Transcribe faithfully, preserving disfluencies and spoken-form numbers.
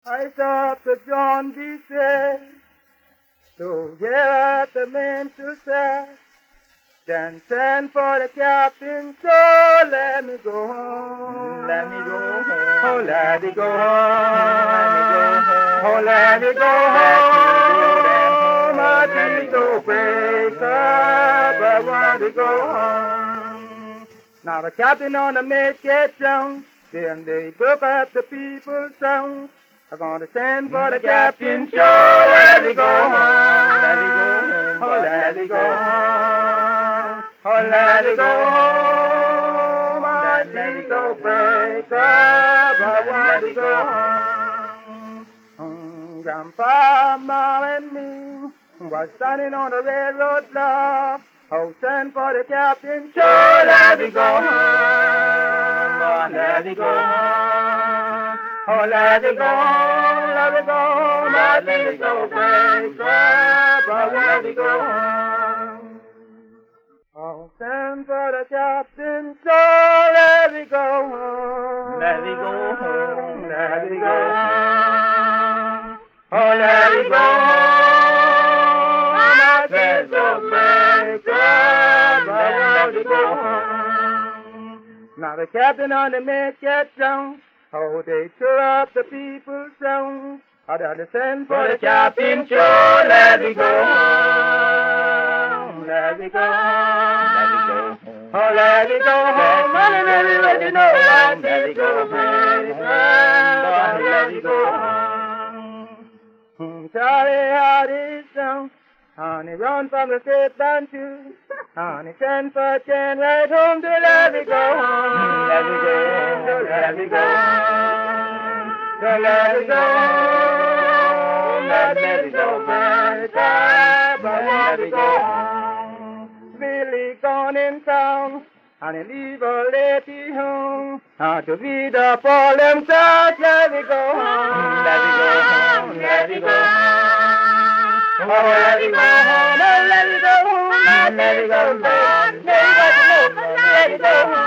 I saw the John B. said, so here the men to say, then send for the captain, so let me go home, let me go home, oh let me go home, oh let me go home, my dreams so break up, I want to go home. Now the captain on the mate gets down, then they broke up the people's sound. I'm gonna send for the captain, so let me go home, let me go home, oh let me go home, oh let me go home, my dreams so break up, I want to go home. Mm, Grandpa, Ma, and me was standing on the railroad block. Oh, send for the captain, so let me go home, oh let me go home. Oh, let it go, let it go, let it go, break up, oh, let it go home. Oh, send for the captain, so let it go home. Let it go home, let it go home. Oh, let it go home, let it go, break up, oh, let it go home. Now the captain on the mate gets down. Oh, they cheer up the people's sound. I'd have to send for the captain, so let me go home, let me go home, let me go home. Oh, let me go home, let me let me know, let me go home, let me go home. Charlie had his song, and he run from the state band too, and he sent for a chain right home to let me go home, let me go home, to let me go home, to let me go home, let me go back, let me go home. Billy gone in town, and he leave a lady home, and to feed up all them cats, let me go home, let me go home, let me go home. Oh, let me go home, oh, let me go home, let me go home, let me go home, let me go home.